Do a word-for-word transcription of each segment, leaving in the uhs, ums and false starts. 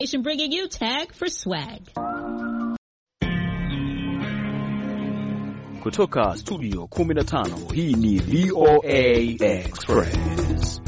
Bringing you Tag for Swag. Kutoka studio kumi na tano, hii ni V O A Express.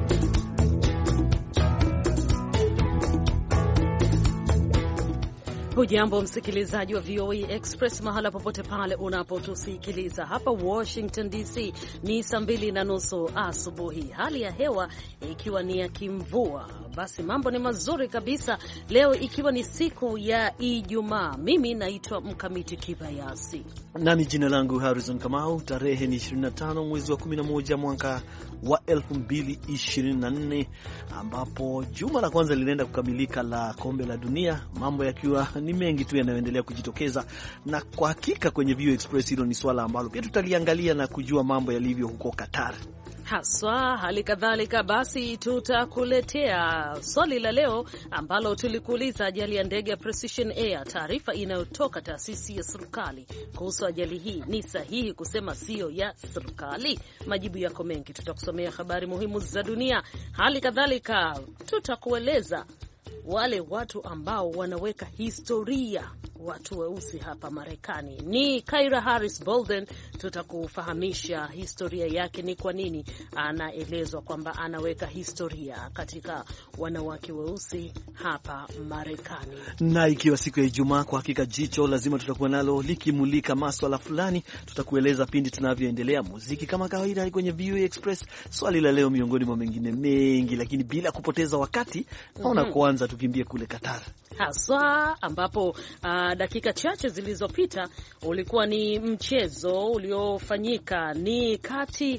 Hujambo msikilizaji wa V O A Express mahala popote pale unapotusikiliza. Hapa Washington D C ni saa mbili na nusu asubuhi, hali ya hewa ikiwa ni ya kimvua. Basi mambo ni mazuri kabisa leo, ikiwa ni siku ya Ijumaa. Mimi naitwa Mkamiti Kibayasi nami jina langu Harrison Kamau. Tarehe ni ishirini na tano mwezi wa kumi na moja mwaka wa elfu mbili ishirini na nne, ambapo juma la kwanza linaenda kukamilika la kombe la dunia, mambo yakiwa ni mengi tu yanayoendelea kujitokeza, na kwa hakika kwenye V O A Express hilo ni swala ambalo pia tutaliangalia na kujua mambo yalivyo huko Qatar haswa. Hali kadhalika basi tutakuletea swali la leo ambalo tulikuuliza, ajali ya ndege ya Precision Air, taarifa inayotoka taasisi ya serikali kuhusu ajali hii, ni sahihi kusema sio ya serikali? Majibu yako mengi, tutakusomea habari muhimu za dunia. Hali kadhalika tutakueleza wale watu ambao wanaweka historia, watu weusi hapa Marekani. Ni Kyra Harris Bolden, tutakufahamisha historia yake, ni kwa nini anaelezwa kwamba anaweka historia katika wanawake weusi hapa Marekani. Na ikiwa siku ya Ijumaa, kwa hakika jicho lazima tutakuwa nalo likimulika masuala fulani. Tutakueleza pindi tunavyoendelea, muziki kama kawaida kwenye V O A Express, swali la leo miongoni mwa mengine mengi, lakini bila kupoteza wakati naona mm -hmm. Kwanza tukimbie kule Qatar haswa, ambapo uh, dakika chache zilizopita ulikuwa ni mchezo uliofanyika, ni kati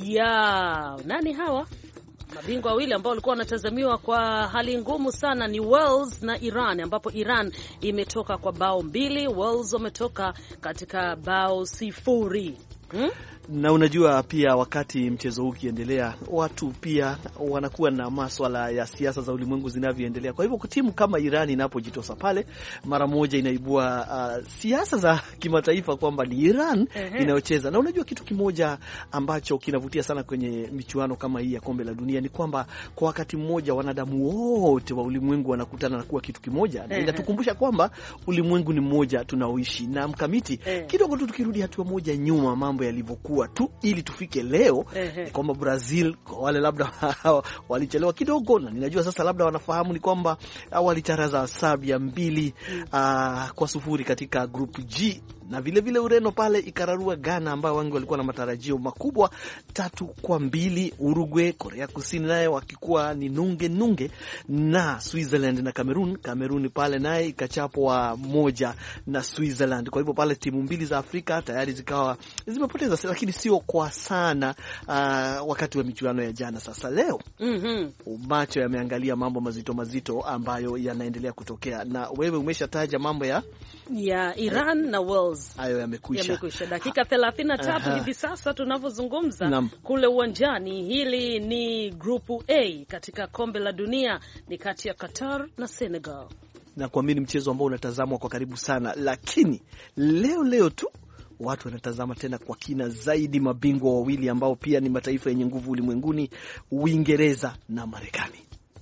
ya nani hawa mabingwa wawili ambao walikuwa wanatazamiwa kwa hali ngumu sana, ni Wales na Iran, ambapo Iran imetoka kwa bao mbili, Wales wametoka katika bao sifuri. Hmm? Na unajua pia wakati mchezo huu ukiendelea, watu pia wanakuwa na masuala ya siasa za ulimwengu zinavyoendelea. Kwa hivyo timu kama Iran inapojitosa pale, mara moja inaibua uh, siasa za kimataifa kwamba ni Iran uh-huh. inayocheza. Na unajua kitu kimoja ambacho kinavutia sana kwenye michuano kama hii ya kombe la dunia ni kwamba kwa wakati mmoja wanadamu wote wa ulimwengu wanakutana na kuwa kitu kimoja. Uh-huh. Na inatukumbusha kwamba ulimwengu ni mmoja tunaoishi. Na Mkamiti, uh-huh. kidogo tu tukirudi hatua moja nyuma, mambo yalivyokuwa tu ili tufike leo ni kwamba Brazil, kwa wale labda walichelewa kidogo, na ninajua sasa labda wanafahamu, ni kwamba walicharaza Serbia mbili uh, kwa sufuri katika group G, na vile vile Ureno pale ikararua Ghana ambao wengi walikuwa na matarajio makubwa tatu kwa mbili. Uruguay, Korea Kusini naye wakikuwa ni nunge nunge, na Switzerland na Cameroon, Cameroon pale naye ikachapwa moja na Switzerland. Kwa hivyo pale timu mbili za Afrika tayari zikawa zimepoteza, lakini sio kwa sana uh, wakati wa michuano ya jana. Sasa leo mm-hmm. macho yameangalia mambo mazito mazito ambayo yanaendelea kutokea, na wewe umeshataja mambo ya ya Iran na Wales. Hayo yamekwisha. Yamekwisha. Dakika thelathini na tatu hivi sasa tunavyozungumza kule uwanjani. Hili ni grupu A katika kombe la dunia, ni kati ya Qatar na Senegal. Na kwa mimi mchezo ambao unatazamwa kwa karibu sana, lakini leo leo tu watu wanatazama tena kwa kina zaidi mabingwa wawili ambao pia ni mataifa yenye nguvu ulimwenguni, Uingereza na Marekani.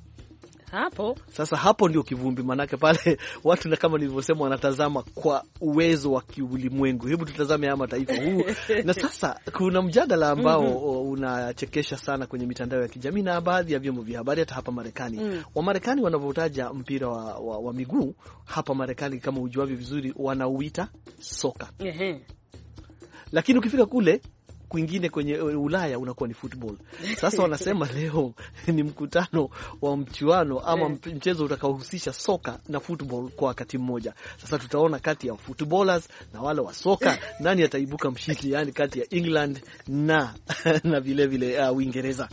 Hapo sasa, hapo ndio kivumbi, manake pale watu na kama nilivyosema wanatazama kwa uwezo wa kiulimwengu. Hebu tutazame haya mataifa huu. Na sasa kuna mjadala ambao mm-hmm. unachekesha sana kwenye mitandao ya kijamii na baadhi ya vyombo vya habari hata hapa Marekani. Mm. Wamarekani wanavyotaja mpira wa, wa, wa miguu hapa Marekani, kama ujuavyo vizuri, wanauita soka. Mm-hmm. Lakini ukifika kule kwingine kwenye Ulaya unakuwa ni football. Sasa wanasema leo ni mkutano wa mchuano ama mchezo utakaohusisha soka na football kwa wakati mmoja. Sasa tutaona kati ya footballers na wale wa soka nani ataibuka mshindi, yani kati ya England na na vile vile uh, Uingereza.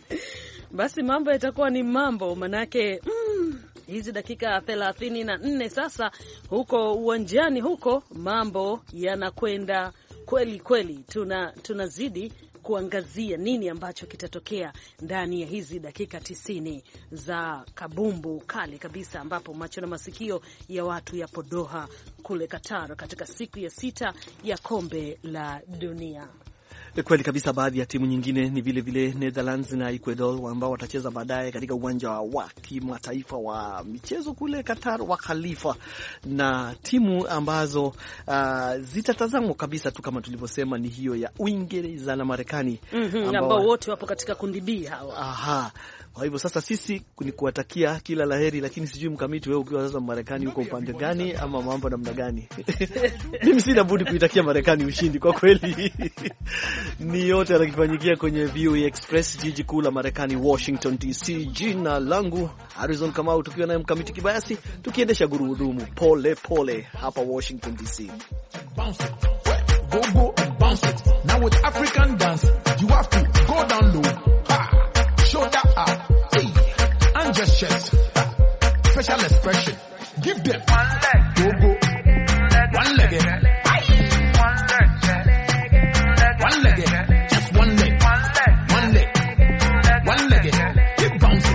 Basi mambo yatakuwa ni mambo, manake mm, hizi dakika thelathini na nne sasa huko uwanjani, huko mambo yanakwenda kweli kweli. Tuna tunazidi kuangazia nini ambacho kitatokea ndani ya hizi dakika tisini za kabumbu kali kabisa, ambapo macho na masikio ya watu yapo Doha kule Qatar katika siku ya sita ya kombe la dunia. Kweli kabisa. Baadhi ya timu nyingine ni vile vile Netherlands na Ecuador ambao watacheza baadaye katika uwanja wa kimataifa wa michezo kule Qatar wa Khalifa, na timu ambazo uh, zitatazamwa kabisa tu kama tulivyosema ni hiyo ya Uingereza na Marekani mm -hmm, ambao wote wapo katika kundi B hawa. Aha. Kwa hivyo sasa sisi ni kuwatakia kila laheri, lakini sijui Mkamiti, wewe ukiwa sasa Marekani uko upande gani ama mambo namna gani? Mimi sina budi kuitakia Marekani ushindi kwa kweli. Ni yote yanakifanyikia kwenye V O A Express, jiji kuu la Marekani, Washington D C. Jina langu Harrison Kamau, tukiwa naye Mkamiti Kibayasi, tukiendesha gurudumu pole pole hapa Washington D C. Bounce it, go go and bounce it. Now with African dance, you have to go down low. Ha! Shoulder up, hey, and just chest. Special expression. Give them one leg, go go, one leg, one leg, one leg, just one leg, one leg, one leg. Keep bouncing,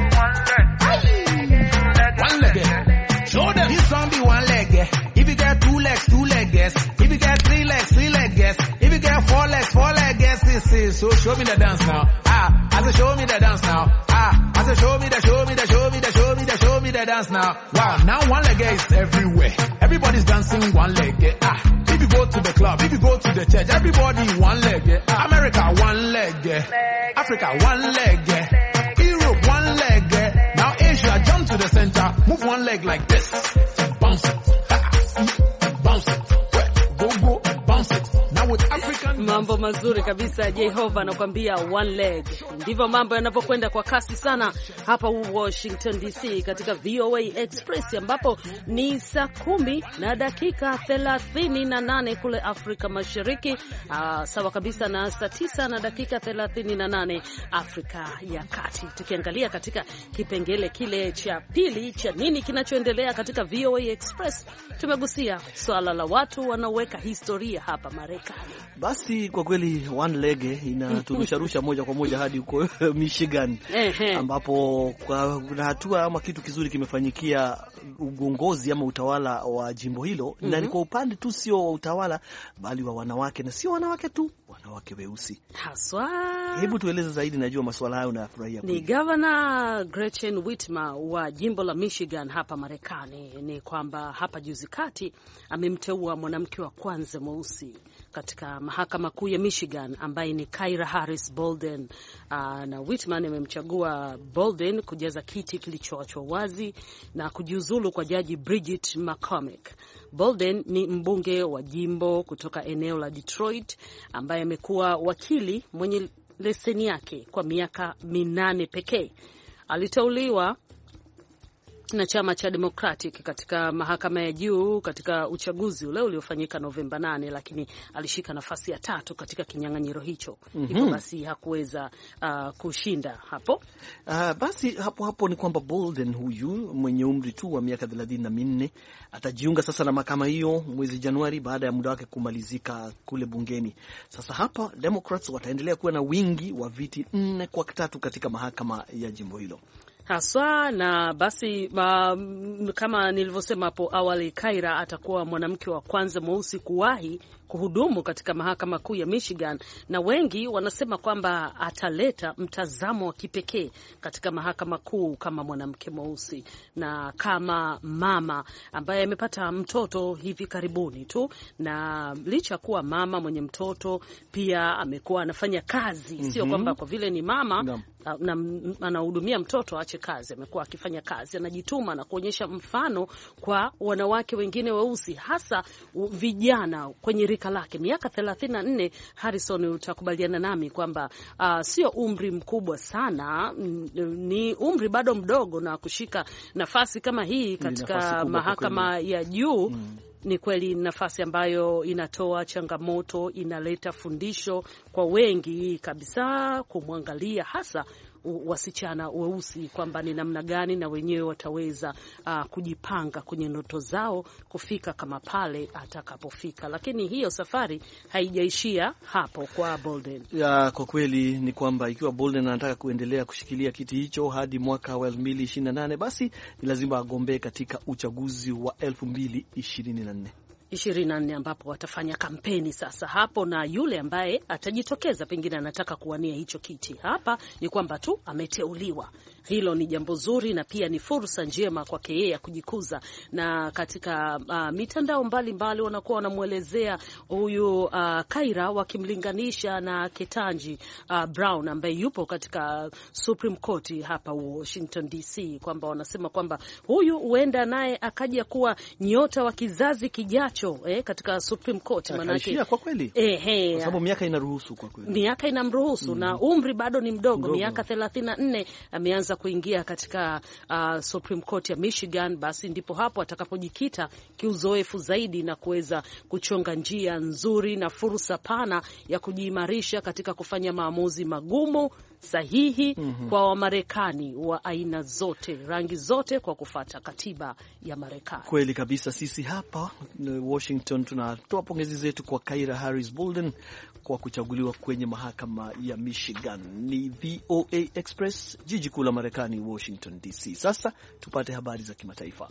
one leg. Show them this song be one leg. If you get two legs, two legs. If you get three legs, three legs. If you get four legs, four legs. So show me the dance now. I said, show me the dance now. Ah, I said, show me the, show me the, show me the, show me the, show me the dance now. Wow, now one leg is everywhere. Everybody's dancing one leg. Ah, if you go to the club, if you go to the church, everybody one leg. Ah, America one leg. Africa one leg. Europe one leg. Now Asia, jump to the center. Move one leg like this. Bounce it. Ah, bounce it. Go, go, bounce it. Mambo mazuri kabisa. Jehova anakuambia one leg. Ndivyo mambo yanavyokwenda kwa kasi sana hapa Washington D C katika V O A Express, ambapo ni saa kumi na dakika thelathini na nane kule Afrika Mashariki, uh, sawa kabisa na saa tisa na dakika thelathini na nane Afrika ya Kati. Tukiangalia katika kipengele kile cha pili cha nini kinachoendelea katika V O A Express, tumegusia swala la watu wanaoweka historia hapa Marekani. Basi kwa kweli one leg inaturusharusha moja kwa moja hadi huko Michigan, ambapo kwa hatua ama kitu kizuri kimefanyikia uongozi ama utawala wa jimbo hilo. Mm -hmm. Na ni kwa upande tu sio wa utawala bali wa wanawake, na sio wanawake tu, wanawake weusi haswa. Hebu tueleze zaidi, najua masuala hayo unayafurahia. Ni Governor Gretchen Whitmer wa jimbo la Michigan hapa Marekani. Ni kwamba hapa juzi kati amemteua mwanamke wa kwanza mweusi katika mahakama kuu ya Michigan ambaye ni Kyra Harris Bolden. Uh, na Whitman amemchagua Bolden kujaza kiti kilichoachwa wazi na kujiuzulu kwa jaji Bridget McCormick. Bolden ni mbunge wa jimbo kutoka eneo la Detroit ambaye amekuwa wakili mwenye leseni yake kwa miaka minane pekee. Aliteuliwa na chama cha Democratic katika mahakama ya juu katika uchaguzi ule uliofanyika Novemba nane, lakini alishika nafasi ya tatu katika kinyang'anyiro hicho. Mm -hmm. Hivyo basi hakuweza uh, kushinda hapo. Uh, basi hapo hapo ni kwamba Bolden huyu mwenye umri tu wa miaka thelathini na minne atajiunga sasa na mahakama hiyo mwezi Januari baada ya muda wake kumalizika kule bungeni. Sasa hapa Democrats wataendelea kuwa na wingi wa viti nne kwa tatu katika mahakama ya jimbo hilo haswa. Na basi ma, kama nilivyosema hapo awali, Kyra atakuwa mwanamke wa kwanza mweusi kuwahi kuhudumu katika mahakama kuu ya Michigan, na wengi wanasema kwamba ataleta mtazamo wa kipekee katika mahakama kuu kama mwanamke mweusi na kama mama ambaye amepata mtoto hivi karibuni tu. Na licha kuwa mama mwenye mtoto, pia amekuwa anafanya kazi. Mm -hmm. Sio kwamba kwa vile ni mama no. na anahudumia mtoto aache kazi. Amekuwa akifanya kazi, anajituma na kuonyesha mfano kwa wanawake wengine weusi, hasa vijana kwenye rika lake. Miaka thelathini na nne, Harrison, utakubaliana nami kwamba uh, sio umri mkubwa sana, ni umri bado mdogo, na kushika nafasi kama hii katika mahakama ya juu. Mm. Ni kweli nafasi ambayo inatoa changamoto, inaleta fundisho kwa wengi kabisa, kumwangalia hasa wasichana weusi kwamba ni namna gani na wenyewe wataweza uh, kujipanga kwenye ndoto zao kufika kama pale atakapofika. Lakini hiyo safari haijaishia hapo kwa Bolden. Ya, kwa kweli ni kwamba ikiwa Bolden anataka kuendelea kushikilia kiti hicho hadi mwaka wa elfu mbili ishirini na nane, basi ni lazima agombee katika uchaguzi wa elfu mbili ishirini na nne. ishirini na nne ambapo watafanya kampeni sasa hapo, na yule ambaye atajitokeza pengine anataka kuwania hicho kiti hapa ni kwamba tu ameteuliwa. Hilo ni jambo zuri na pia ni fursa njema kwake yeye ya kujikuza, na katika uh, mitandao mbalimbali wanakuwa wanamuelezea huyu uh, Kaira wakimlinganisha na Ketanji uh, Brown ambaye yupo katika Supreme Court hapa Washington D C, kwamba wanasema kwamba huyu huenda naye akaja kuwa nyota wa kizazi kijacho eh, katika Supreme Court. Manake kwa kweli eh, eh, kwa sababu miaka inaruhusu, kwa kweli miaka inamruhusu mm. na umri bado ni mdogo, mdogo. Miaka thelathini na nne ameanza kuingia katika uh, Supreme Court ya Michigan. Basi ndipo hapo atakapojikita kiuzoefu zaidi na kuweza kuchonga njia nzuri na fursa pana ya kujiimarisha katika kufanya maamuzi magumu sahihi mm -hmm. kwa Wamarekani wa aina zote, rangi zote, kwa kufata katiba ya Marekani. Kweli kabisa. Sisi hapa Washington tunatoa pongezi zetu kwa Kaira Harris Bolden kwa kuchaguliwa kwenye mahakama ya Michigan. Ni V O A Express, jiji kuu la Marekani, Washington D C. Sasa tupate habari za kimataifa.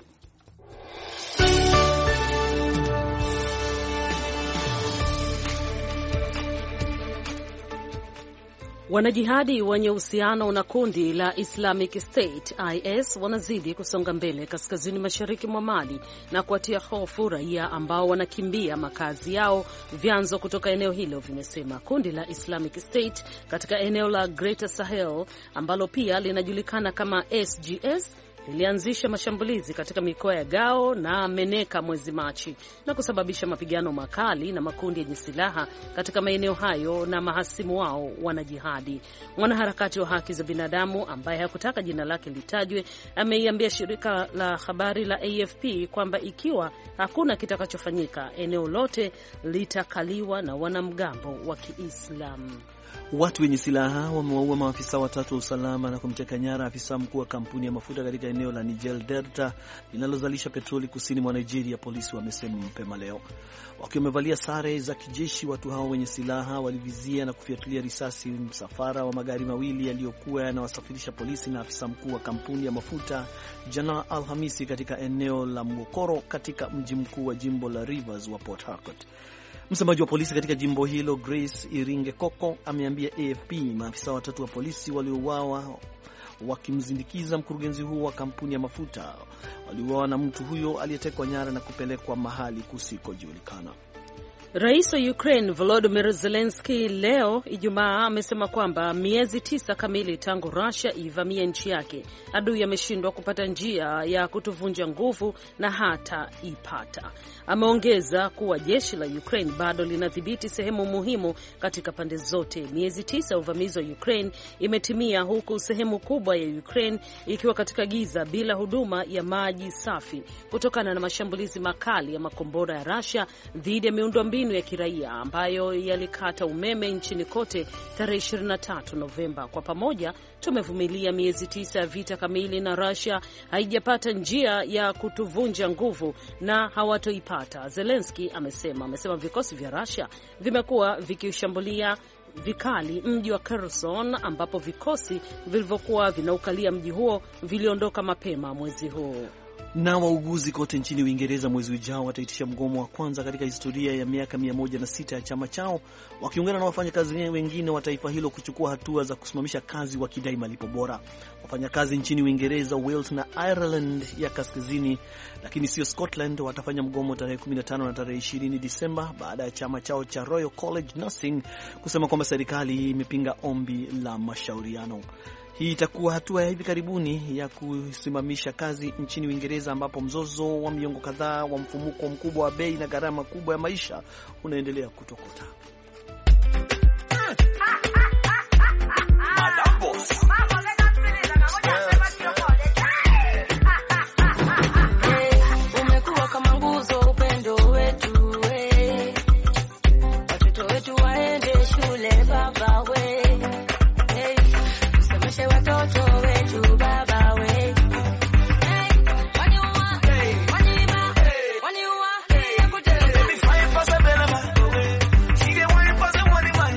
Wanajihadi wenye uhusiano na kundi la Islamic State I S wanazidi kusonga mbele kaskazini mashariki mwa Mali na kuatia hofu raia ambao wanakimbia makazi yao, vyanzo kutoka eneo hilo vimesema. Kundi la Islamic State katika eneo la Greater Sahel ambalo pia linajulikana kama S G S lilianzisha mashambulizi katika mikoa ya Gao na Meneka mwezi Machi na kusababisha mapigano makali na makundi yenye silaha katika maeneo hayo na mahasimu wao wanajihadi. Mwanaharakati wa haki za binadamu ambaye hakutaka jina lake litajwe ameiambia shirika la habari la A F P kwamba ikiwa hakuna kitakachofanyika, eneo lote litakaliwa na wanamgambo wa Kiislamu. Watu wenye silaha wamewaua maafisa watatu wa usalama na kumteka nyara afisa mkuu wa kampuni ya mafuta katika eneo la Niger Delta linalozalisha petroli kusini mwa Nigeria, polisi wamesema mapema leo. Wakiwa wamevalia sare za kijeshi, watu hao wenye silaha walivizia na kufiatulia risasi msafara wa magari mawili yaliyokuwa yanawasafirisha polisi na afisa mkuu wa kampuni ya mafuta jana Alhamisi katika eneo la Mokoro katika mji mkuu wa jimbo la Rivers wa Port Harcourt. Msemaji wa polisi katika jimbo hilo Grace Iringe Koko ameambia A F P maafisa watatu wa polisi waliouawa wakimzindikiza mkurugenzi huo wa kampuni ya mafuta waliuawa na mtu huyo aliyetekwa nyara na kupelekwa mahali kusikojulikana. Rais wa Ukraine Volodymyr Zelensky leo Ijumaa amesema kwamba miezi tisa kamili tangu Russia ivamie nchi yake, adui ameshindwa kupata njia ya kutuvunja nguvu na hata ipata. Ameongeza kuwa jeshi la Ukraine bado linadhibiti sehemu muhimu katika pande zote. Miezi tisa uvamizi wa Ukraine imetimia huku sehemu kubwa ya Ukraine ikiwa katika giza bila huduma ya maji safi kutokana na mashambulizi makali ya makombora ya Russia dhidi ya miundombinu ya kiraia ambayo yalikata umeme nchini kote tarehe ishirini na tatu Novemba. Kwa pamoja tumevumilia miezi tisa ya vita kamili na Russia haijapata njia ya kutuvunja nguvu na hawatoipata, Zelensky amesema. Amesema vikosi vya Russia vimekuwa vikishambulia vikali mji wa Kherson ambapo vikosi vilivyokuwa vinaukalia mji huo viliondoka mapema mwezi huu. Na wauguzi kote nchini Uingereza mwezi ujao wataitisha mgomo wa kwanza katika historia ya miaka mia moja na sita ya chama chao, wakiungana na wafanyakazi wengine wa taifa hilo kuchukua hatua za kusimamisha kazi wakidai malipo bora. Wafanyakazi nchini Uingereza, Wales na Ireland ya Kaskazini, lakini sio Scotland, watafanya mgomo tarehe kumi na tano na tarehe ishirini Disemba baada ya chama chao cha Royal College Nursing kusema kwamba serikali imepinga ombi la mashauriano. Hii itakuwa hatua ya hivi karibuni ya kusimamisha kazi nchini Uingereza ambapo mzozo wa miongo kadhaa wa mfumuko mkubwa wa bei na gharama kubwa ya maisha unaendelea kutokota. Umekuwa kama nguzo upendo wetu we. Watoto wetu waende shule baba we. Watoto wetu baba we. Hey, waniua, waniiba, waniua, nakutenda. Let me fight for the better man. She the one for the money man.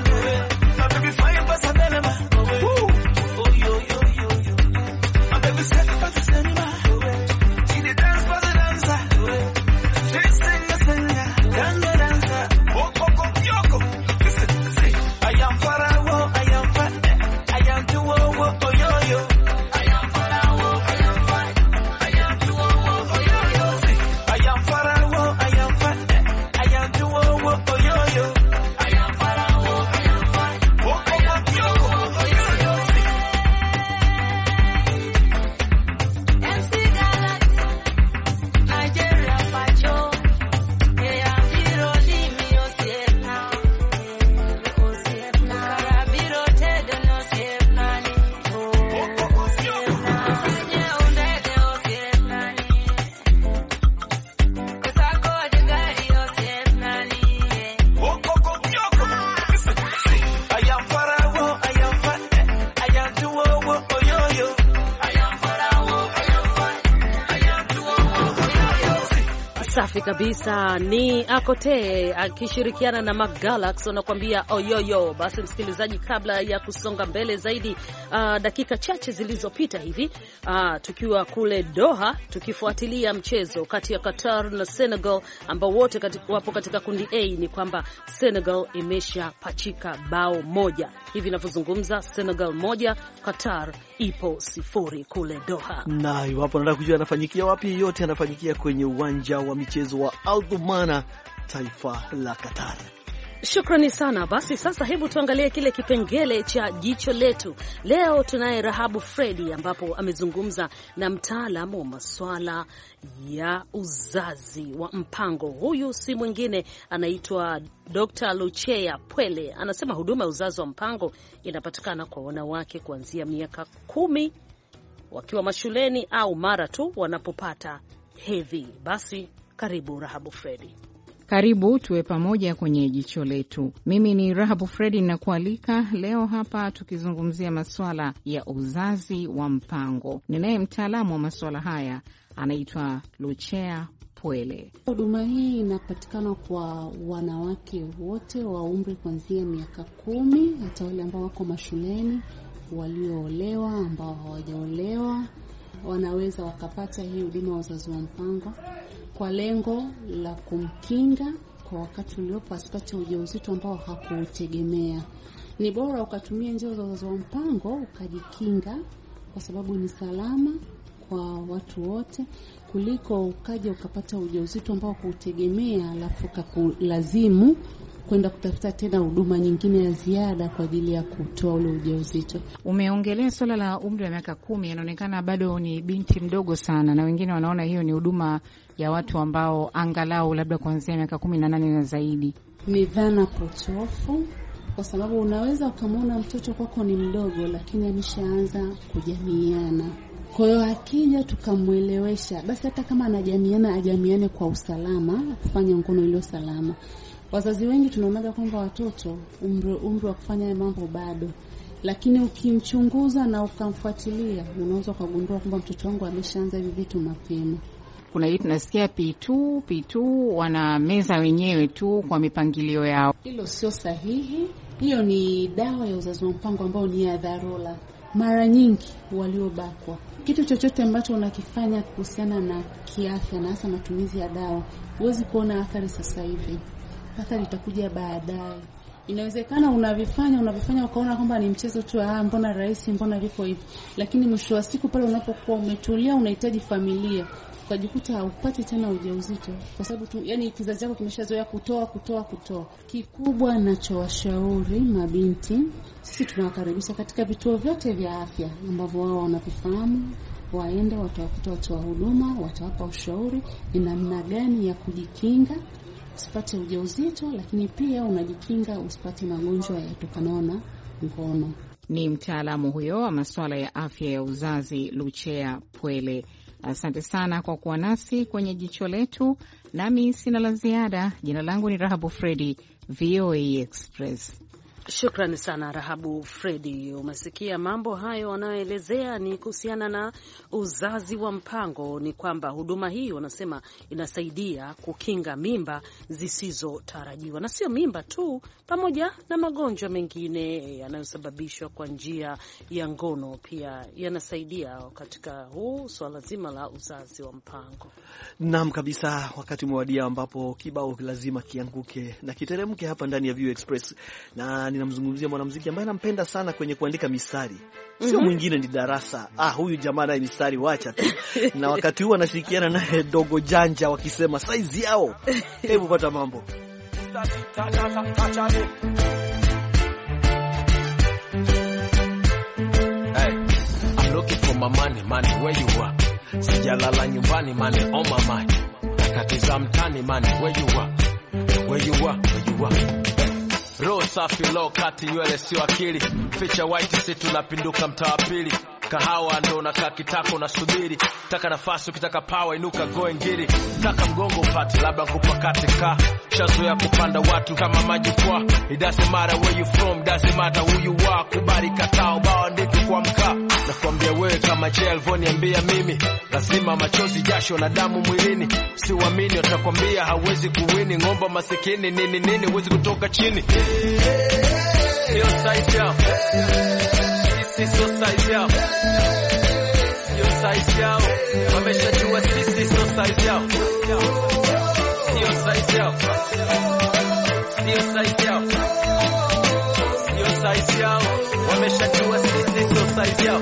Safi kabisa, ni Akote akishirikiana na Magalax wanakuambia oyoyo. Basi msikilizaji, kabla ya kusonga mbele zaidi, uh, dakika chache zilizopita hivi uh, tukiwa kule Doha tukifuatilia mchezo kati ya Qatar na Senegal ambao wote katika, wapo katika kundi A, ni kwamba Senegal imesha pachika bao moja. Hivi ninavyozungumza Senegal moja, Qatar ipo sifuri kule Doha. Na iwapo nataka kujua anafanyikia wapi, yote anafanyikia kwenye uwanja wa michezo wa Al Dhumana, taifa la Qatar. Shukrani sana. Basi sasa hebu tuangalie kile kipengele cha jicho letu. Leo tunaye Rahabu Fredi ambapo amezungumza na mtaalamu wa masuala ya uzazi wa mpango. Huyu si mwingine, anaitwa Doctor Luchea Pwele. Anasema huduma ya uzazi wa mpango inapatikana kwa wanawake kuanzia miaka kumi wakiwa mashuleni au mara tu wanapopata hedhi. Basi karibu Rahabu Fredi. Karibu tuwe pamoja kwenye jicho letu. Mimi ni Rahabu Fredi na kualika leo hapa tukizungumzia masuala ya uzazi wa mpango. Ninaye mtaalamu wa masuala haya anaitwa Luchea Pwele. Huduma hii inapatikana kwa wanawake wote wa umri kuanzia miaka kumi, hata wale ambao wako mashuleni, walioolewa, ambao hawajaolewa, wanaweza wakapata hii huduma ya uzazi wa mpango kwa lengo la kumkinga kwa wakati uliopo asipate ujauzito ambao hakutegemea. Ni bora ukatumia njia za uzazi wa mpango ukajikinga, kwa sababu ni salama kwa watu wote, kuliko ukaja ukapata ujauzito ambao hakutegemea alafu kakulazimu kwenda kutafuta tena huduma nyingine ya ziada kwa ajili ya kutoa ule ujauzito. Umeongelea swala la umri wa miaka kumi, inaonekana bado ni binti mdogo sana, na wengine wanaona hiyo ni huduma ya watu ambao angalau labda kuanzia miaka kumi na nane na zaidi. Ni dhana potofu, kwa sababu unaweza ukamwona mtoto kwako ni mdogo lakini ameshaanza kujamiana. Kwa hiyo akija tukamwelewesha, basi hata kama anajamiana ajamiane kwa usalama, kufanya ngono iliyo salama. Wazazi wengi tunaonaga kwamba watoto umri umri wa kufanya mambo bado, lakini ukimchunguza na ukamfuatilia unaweza kugundua kwamba mtoto wangu ameshaanza hivi vitu mapema. Kuna hii tunasikia P two, P two wana meza wenyewe tu kwa mipangilio yao. Hilo sio sahihi. Hiyo ni dawa ya uzazi wa mpango ambao ni ya dharura. Mara nyingi waliobakwa, kitu chochote ambacho unakifanya kuhusiana na kiafya na hasa matumizi ya dawa, huwezi kuona athari sasa hivi. Athari itakuja baadaye. Inawezekana unavifanya unavifanya ukaona kwamba ni mchezo tu, ah mbona rahisi, mbona viko hivi, lakini mwisho wa siku pale unapokuwa umetulia, unahitaji familia, ukajikuta haupati tena ujauzito kwa sababu tu, yani kizazi chako kimeshazoea kutoa kutoa kutoa. Kikubwa ninachowashauri mabinti, sisi tunawakaribisha katika vituo vyote vya afya ambavyo wao wanavifahamu, waende, watawakuta watu wa huduma, watawapa ushauri ni namna gani ya kujikinga usipate ujauzito, lakini pia unajikinga usipate magonjwa yatokanayo na ngono. Ni mtaalamu huyo wa masuala ya afya ya uzazi Luchea Pwele. Asante sana kwa kuwa nasi kwenye jicho letu. Nami sina la ziada. Jina langu ni Rahabu Fredi, V O A Express. Shukrani sana Rahabu Fredi. Umesikia mambo hayo wanayoelezea ni kuhusiana na uzazi wa mpango. Ni kwamba huduma hii wanasema inasaidia kukinga mimba zisizotarajiwa, na sio mimba tu, pamoja na magonjwa mengine yanayosababishwa kwa njia ya ngono pia yanasaidia katika huu swala zima la uzazi wa mpango. Naam kabisa, wakati mwadia ambapo kibao lazima kianguke na kiteremke hapa ndani ya V O A Express, na ninamzungumzia mwanamuziki ambaye nampenda sana kwenye kuandika mistari. Sio mm -hmm. mwingine ni Darasa. Ah, huyu jamaa naye mistari wacha tu. Na wakati huu anashirikiana naye Dogo Janja wakisema size yao. Hebu pata mambo. Hey, I'm looking for my money, money where you are? Sijalala nyumbani, money on my mind. Nakatiza mtani, money where you are? Where you are? Where you are? Roho safi low kati nywele sio akili. Ficha white si tunapinduka mtaa pili. Kahawa ndo na kakitako na subiri. Taka nafasi ukitaka power inuka go ngiri. Taka mgongo upate labda kupakate ka. Shazo ya kupanda watu kama majukwaa. It doesn't matter where you from, doesn't matter who you are. Kubali katao bao ndiki kwa mkaa. Nakwambia wewe kama Jelvo niambia mimi. Lazima machozi jasho na damu mwilini. si uamini watakwambia hawezi kuwini. Ngomba masikini nini nini huwezi kutoka chini. Sio size yao, sisi sio size yao, sio size yao, wameshajua sisi sio size yao, sio size yao, sio size yao, sio size yao, wameshajua sisi sio size yao.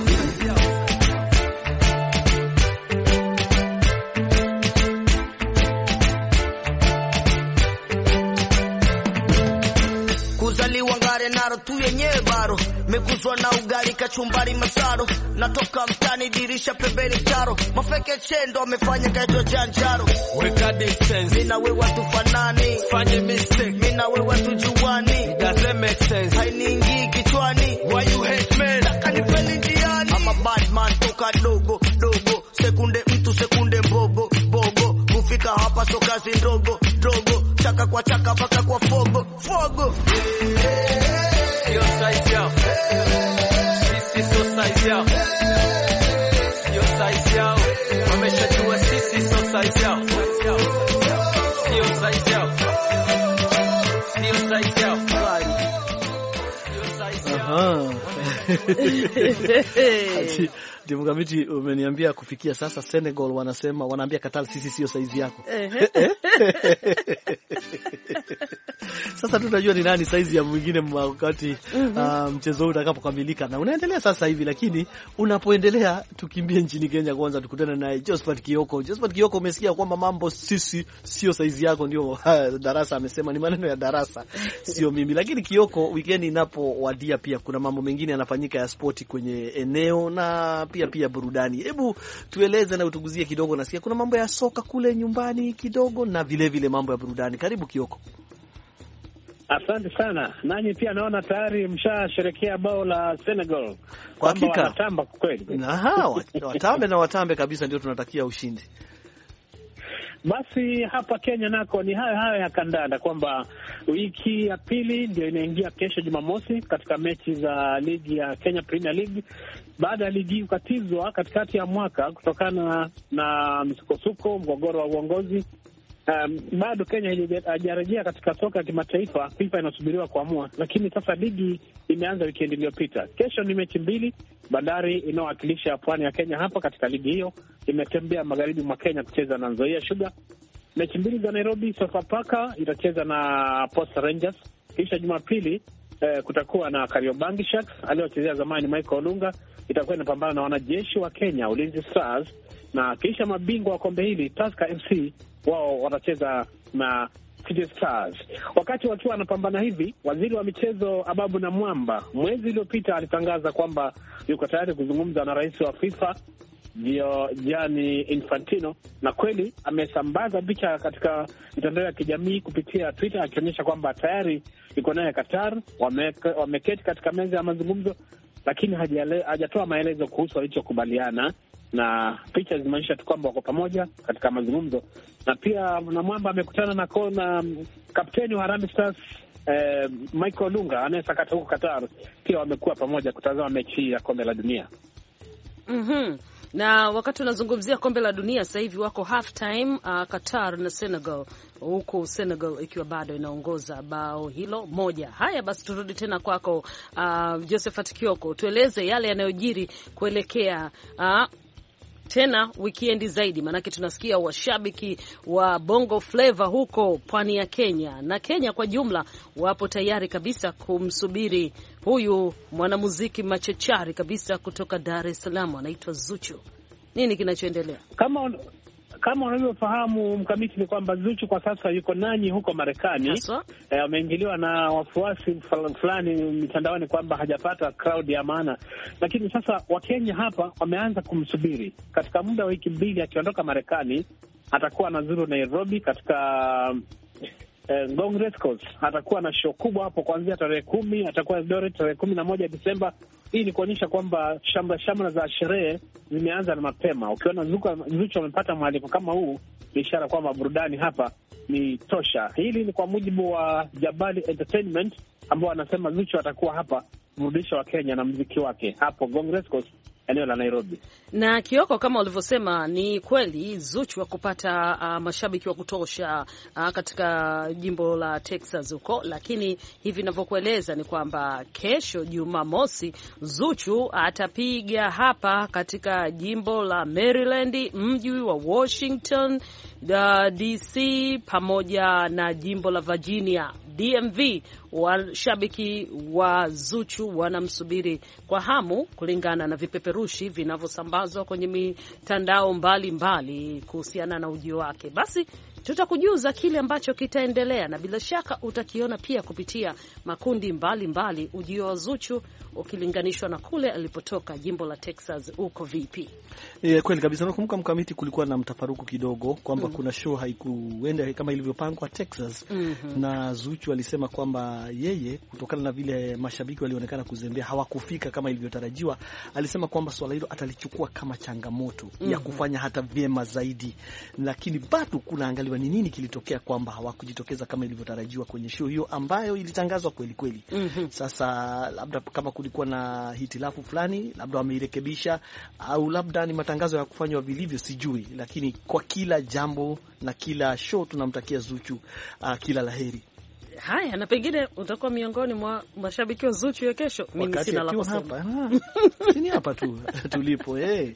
Kuzaliwa ngare naro tu yenyewe baro, mekuzwa na ugali kachumbari masaro, natoka mtani dirisha pembeni charo, mafeke chendo amefanya kaitwa janjaro. Weka distance, mina we watu fanani, fanye mistake, mina we watu juwani, it doesn't make sense, hainiingi kichwani, why you hate me, taka nipeli njiani. I'm a bad man toka dogo dogo, sekunde mtu sekunde mbogo bogo, kufika hapa so kazi ndogo dogo, chaka kwa chaka baka kwa fogo fogo. Sio size yao, sisi sio size yao, sio size yao, wameshajua sisi sio size yao, sio size yao, sio size yao. Aha. Ndio Mkamiti umeniambia kufikia sasa Senegal wanasema wanaambia Qatar sisi sio size yako. Sasa tutajua ni nani size ya mwingine wakati uh, mchezo huu utakapokamilika, na unaendelea sasa hivi. Lakini unapoendelea tukimbie nchini Kenya kwanza, tukutane naye Josephat Kioko. Josephat Kioko, umesikia kwamba mambo sisi sio size yako ndio uh, Darasa amesema, ni maneno ya Darasa sio mimi. Lakini Kioko, weekend inapowadia pia kuna mambo mengine yanafanyika ya spoti kwenye eneo na pia pia burudani. Hebu tueleze na utuguzie kidogo, nasikia kuna mambo ya soka kule nyumbani kidogo na vile vile mambo ya burudani. Karibu Kioko. Asante sana. Nanyi pia naona tayari mshasherekea bao la Senegal. Kwa hakika wanatamba kweli. Aha, watambe na watambe kabisa, ndio tunatakia ushindi. Basi hapa Kenya nako ni hayo hayo ya kandanda, kwamba wiki ya pili ndio inaingia kesho Jumamosi katika mechi za ligi ya Kenya Premier League, baada ya ligi kukatizwa katikati ya mwaka kutokana na msukosuko, mgogoro wa uongozi. Um, bado Kenya hajarejea katika soka ya kimataifa. FIFA inasubiriwa kuamua, lakini sasa ligi imeanza weekend iliyopita. Kesho ni mechi mbili. Bandari inayowakilisha pwani ya Kenya hapa katika ligi hiyo imetembea magharibi mwa Kenya kucheza na Nzoia Sugar. Mechi mbili za Nairobi, Sofapaka itacheza na Posta Rangers. Kisha Jumapili eh, kutakuwa na Kariobangi Sharks aliyochezea zamani Michael Olunga, itakuwa inapambana na wanajeshi wa Kenya Ulinzi Stars, na kisha mabingwa wa kombe hili Tusker F C wao watacheza na City Stars. Wakati wakiwa wanapambana hivi, waziri wa michezo Ababu na Mwamba mwezi uliopita alitangaza kwamba yuko tayari kuzungumza na rais wa FIFA Gianni Infantino, na kweli amesambaza picha katika mitandao ya kijamii kupitia Twitter akionyesha kwamba tayari yuko naye Qatar, wameketi wame katika meza ya mazungumzo, lakini hajatoa maelezo kuhusu walichokubaliana, na picha zimeonyesha tu kwamba wako pamoja katika mazungumzo. Na pia na Mwamba amekutana na kona kapteni wa Harambee Stars eh, Michael Olunga anayesakata huko Qatar, pia wamekuwa pamoja kutazama mechi ya kombe la dunia. Mhm. Na wakati unazungumzia kombe la dunia sasa hivi wako half time uh, Qatar na Senegal, huko Senegal ikiwa bado inaongoza bao hilo moja. Haya basi, turudi tena kwako uh, Josephat Kioko, tueleze yale yanayojiri kuelekea uh, tena weekend zaidi, manake tunasikia washabiki wa Bongo Flava huko pwani ya Kenya na Kenya kwa jumla wapo tayari kabisa kumsubiri huyu mwanamuziki machachari kabisa kutoka Dar es Salaam, anaitwa Zuchu. Nini kinachoendelea? Kama un... kama unavyofahamu Mkamiti, ni kwamba Zuchu kwa sasa yuko nanyi huko Marekani. Ameingiliwa eh, na wafuasi fulani mitandaoni kwamba hajapata crowd ya maana, lakini sasa Wakenya hapa wameanza kumsubiri. Katika muda wa wiki mbili akiondoka Marekani, atakuwa anazuru Nairobi katika eh, Ngong Race Course. Atakuwa na show kubwa hapo kuanzia tarehe kumi, atakuwa Eldoret tarehe kumi na moja Disemba. Hii ni kuonyesha kwamba shamra shamra za sherehe zimeanza na mapema. Ukiona Zuchu amepata mwaliko kama huu, ni ishara kwamba burudani hapa ni tosha. Hili ni kwa mujibu wa Jabali Entertainment ambao wanasema Zuchu atakuwa hapa burudisha wa Kenya na muziki wake hapo Ngong Race Course eneo la Nairobi. Na Kioko, kama ulivyosema, ni kweli Zuchu wa kupata uh, mashabiki wa kutosha uh, katika jimbo la Texas huko, lakini hivi ninavyokueleza ni kwamba kesho Jumamosi Zuchu atapiga hapa katika jimbo la Maryland, mji wa Washington D C pamoja na jimbo la Virginia D M V. Washabiki wa Zuchu wanamsubiri kwa hamu kulingana na vipeperushi vinavyosambazwa kwenye mitandao mbalimbali kuhusiana na ujio wake. Basi tutakujuza kile ambacho kitaendelea, na bila shaka utakiona pia kupitia makundi mbalimbali mbali, ujio wa Zuchu ukilinganishwa na kule alipotoka jimbo la Texas uko vipi. E, kweli kabisa. Nakumbuka Mkamiti, kulikuwa na mtafaruku kidogo kwamba mm. kuna show haikuenda kama ilivyopangwa Texas mm -hmm. na Zuchu alisema kwamba yeye kutokana na vile mashabiki walionekana kuzembea hawakufika kama ilivyotarajiwa, alisema kwamba swala hilo atalichukua kama changamoto mm -hmm. ya kufanya hata vyema zaidi, lakini bado kuna angaliwa ni nini kilitokea kwamba hawakujitokeza kama ilivyotarajiwa kwenye show hiyo ambayo ilitangazwa kweli kweli. mm -hmm. Sasa labda kama kulikuwa na hitilafu fulani, labda wameirekebisha au labda ni matangazo ya kufanywa vilivyo, sijui, lakini kwa kila jambo na kila show tunamtakia Zuchu uh, kila laheri. Haya, na pengine utakuwa miongoni mwa mashabiki wa Zuchu ya kesho. Mimi sina la kusema. Sini hapa tu tulipo eh.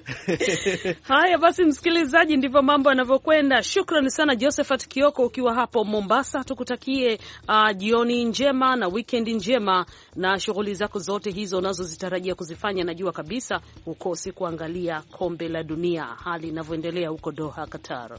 Haya basi, msikilizaji, ndivyo mambo yanavyokwenda. Shukrani sana Josephat Kioko ukiwa hapo Mombasa. Tukutakie uh, jioni njema na weekend njema na shughuli zako zote hizo unazozitarajia kuzifanya. Najua kabisa ukosi kuangalia kombe la dunia, hali inavyoendelea huko Doha, Qatar.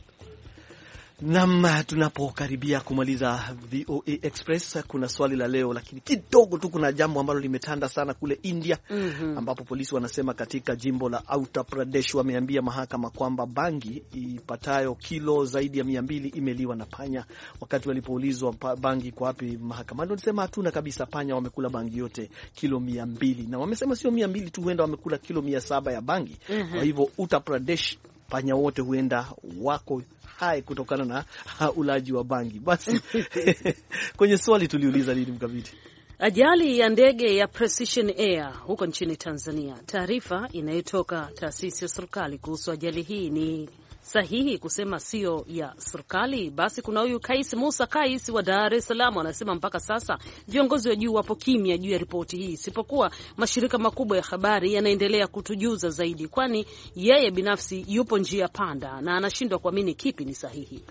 Nam, tunapokaribia kumaliza V O A Express, kuna swali la leo, lakini kidogo tu kuna jambo ambalo limetanda sana kule India mm -hmm. ambapo polisi wanasema katika jimbo la Uttar Pradesh wameambia mahakama kwamba bangi ipatayo kilo zaidi ya mia mbili imeliwa na panya. Wakati walipoulizwa bangi kwa wapi mahakamani, walisema hatuna kabisa, panya wamekula bangi yote kilo mia mbili, na wamesema sio mia mbili tu, huenda wamekula kilo mia saba ya bangi mm -hmm. Kwa hivyo Uttar Pradesh panya wote huenda wako hai kutokana na ulaji wa bangi. Basi kwenye swali tuliuliza nini Mkabiti? Ajali ya ndege ya Precision Air huko nchini Tanzania. Taarifa inayotoka taasisi ya serikali kuhusu ajali hii ni sahihi kusema sio ya serikali? Basi kuna huyu Kais Musa Kais wa Dar es Salaam anasema mpaka sasa viongozi wa juu wapo kimya juu ya ripoti hii, sipokuwa mashirika makubwa ya habari yanaendelea kutujuza zaidi, kwani yeye binafsi yupo njia panda na anashindwa kuamini kipi ni sahihi.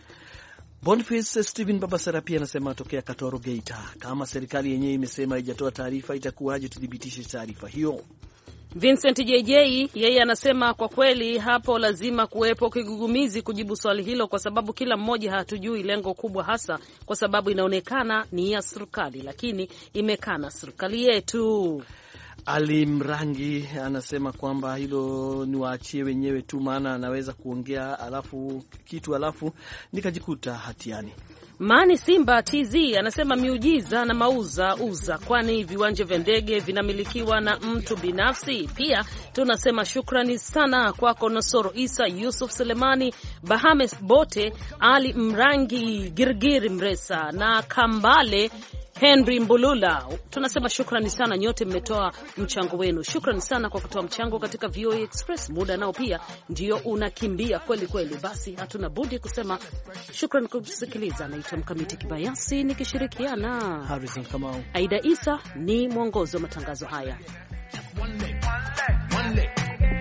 Boniface Steven Babasara pia anasema tokea Katoro Geita, kama serikali yenyewe imesema haijatoa taarifa, itakuwaje tudhibitishe taarifa hiyo? Vincent J J yeye anasema kwa kweli hapo lazima kuwepo kigugumizi kujibu swali hilo, kwa sababu kila mmoja hatujui lengo kubwa hasa, kwa sababu inaonekana ni ya serikali lakini imekana serikali yetu. Ali Mrangi anasema kwamba hilo ni waachie wenyewe tu, maana anaweza kuongea alafu kitu alafu nikajikuta hatiani. Mani Simba T Z anasema miujiza na mauza uza, kwani viwanja vya ndege vinamilikiwa na mtu binafsi. Pia tunasema shukrani sana kwako Nasoro Isa, Yusuf Selemani, Bahames Bote, Ali Mrangi, Girgiri Mresa na Kambale Henry Mbulula. Tunasema shukrani sana, nyote mmetoa mchango wenu. Shukrani sana kwa kutoa mchango katika V O A Express. Muda nao pia ndio unakimbia kweli kweli. Basi hatuna budi kusema shukrani kwa kusikiliza. Naitwa Mkamiti Kibayasi nikishirikiana Harrison Kamau. Aida Isa ni mwongozi wa matangazo haya. One leg, one leg,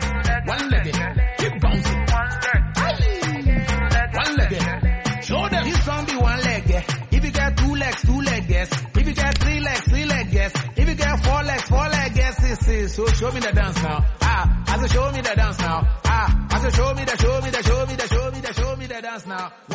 one leg, keep bouncing. One leg, show them this one be one leg. If you got two legs, two legs, yes. If you got three legs, three legs, yes. If you got four legs, four legs, yes. This is so show me the dance now. Ah, I say show me the dance now. Ah, I say show me the, show me the, show me the, show me the, show me the dance now.